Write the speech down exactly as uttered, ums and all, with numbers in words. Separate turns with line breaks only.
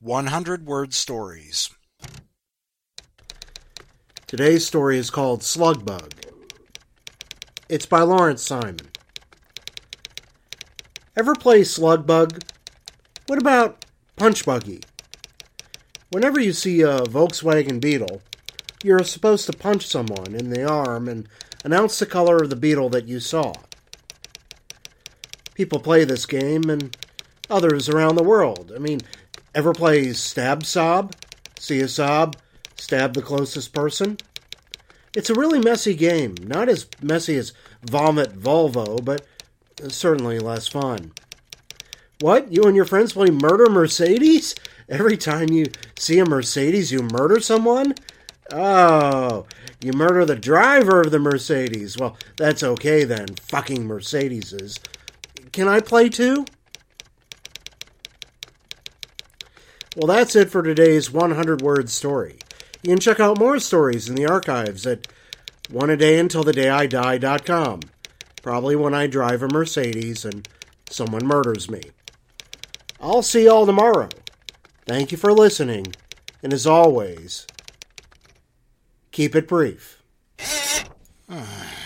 one hundred word stories.
Today's story is called Slugbug. It's by Lawrence Simon. Ever play Slugbug? What about Punch Buggy? Whenever you see a Volkswagen Beetle, you're supposed to punch someone in the arm and announce the color of the beetle that you saw. People play this game, and others around the world. I mean, ever play Stab Sob? See a sob, stab the closest person? It's a really messy game. Not as messy as Vomit Volvo, but certainly less fun. What? You and your friends play Murder Mercedes? Every time you see a Mercedes, you murder someone? Oh, you murder the driver of the Mercedes. Well, that's okay then. Fucking Mercedeses. Can I play too? Well, that's it for today's one hundred word story. You can check out more stories in the archives at one a day until the day I die dot com. Probably when I drive a Mercedes and someone murders me. I'll see y'all tomorrow. Thank you for listening, and as always, keep it brief.